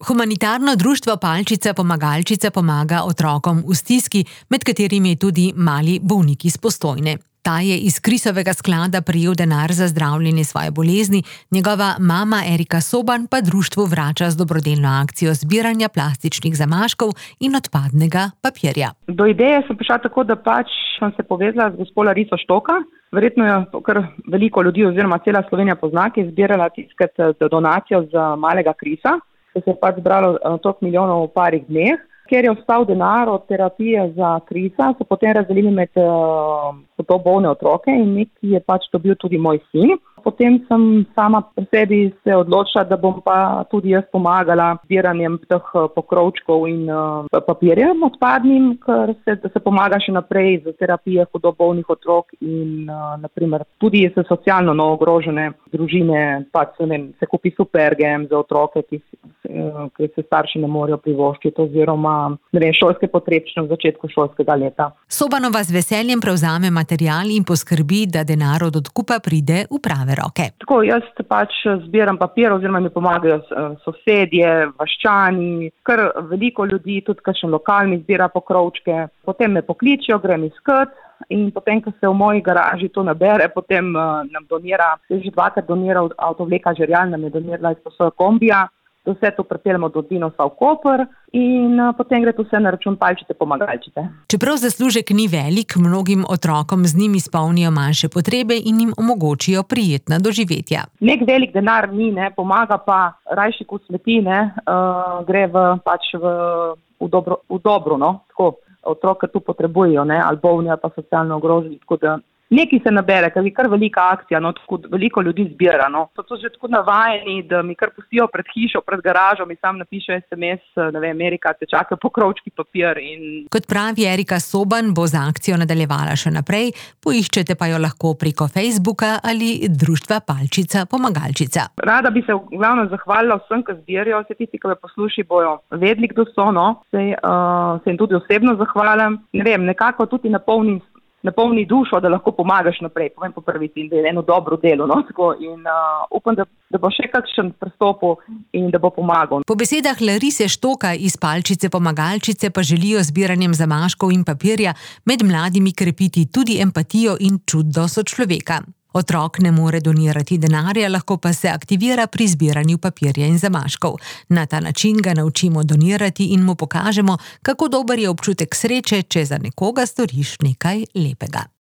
Humanitarno društvo Palčica Pomagalčica pomaga otrokom v stiski, med katerimi je tudi mali bolnik iz Postojne. Ta je iz Krisovega sklada prejel denar za zdravljenje svoje bolezni, njegova mama Erika Soban pa društvu vrača z dobrodelno akcijo zbiranja plastičnih zamaškov in odpadnega papirja. Do ideje sem prišla tako, da sem se povezala z gospo Lariso Štoka. Verjetno je kar veliko ljudi oziroma cela Slovenija pozna, ki je zbirala tiskati donacijo za malega Krisa, ki se je zbralo toliko milijonov v parih dneh. Ker je ostal denar od terapije za Krisa, so potem razdelili med to bolne otroke in nekaj je dobil tudi moj sin. Potem sem sama pri sebi se odločila, da bom pa tudi jaz pomagala zbiranjem teh pokrovčkov in papirjem odpadnim, da se pomaga še naprej za terapije hudo bolnih otrok in naprimer tudi za socialno ogrožene družine, se kupi supergem za otroke, ki se starši ne morejo privoščiti oziroma šolske potrebščine v začetku šolskega leta. Sobanova z veseljem prevzame material in poskrbi, da denar od odkupa pride v prave roke. Tako, jaz zbiram papir oziroma mi pomagajo sosedje, vaščani, kar veliko ljudi, tudi kakšen lokalni zbira pokrovčke. Potem me pokličijo, grem iskat in potem, ko se v moji garaži to nabere, potem nam donira, se je že dvakrat doniral avtovleka Žerjal, nam je donirala iz posoje kombija. Vse to pripeljemo do Dinosa v Koper in potem gre to vse na račun Palčice Pomagalčice. Čeprav zaslužek ni velik, mnogim otrokom z njim izpolnijo manjše potrebe in jim omogočijo prijetna doživetja. Nek velik denar ni, pomaga pa rajšiku smetine, gre v dobro, tako otroke tu potrebujejo, ali bolni ali pa socialno ogroženi, tako da nekaj se nabere, ker je kar velika akcija, tako veliko ljudi zbira. So že tako navajeni, da mi kar pustijo pred hišo, pred garažo, mi sam napiše SMS, Erika, te čaka pokrovčki papir. Kot pravi Erika Soban, bo z akcijo nadaljevala še naprej, poiščete pa jo lahko preko Facebooka ali društva Palčica Pomagalčica. Rada bi se v glavnem zahvalila vsem, ki zbirajo, vse tisti, ki me posluši, bojo vedeli, kdo so, se jim tudi osebno zahvalim. Nekako tudi napolni dušo, da lahko pomagaš naprej, povem po prvici, in da je eno dobro delo. In upam, da bo še kakšen prestopil in da bo pomagal. Po besedah Larise Štoka iz Palčice Pomagalčice pa želijo zbiranjem zamaškov in papirja med mladimi krepiti tudi empatijo in čut do sočloveka. Otrok ne more donirati denarja, lahko pa se aktivira pri zbiranju papirja in zamaškov. Na ta način ga naučimo donirati in mu pokažemo, kako dober je občutek sreče, če za nekoga storiš nekaj lepega.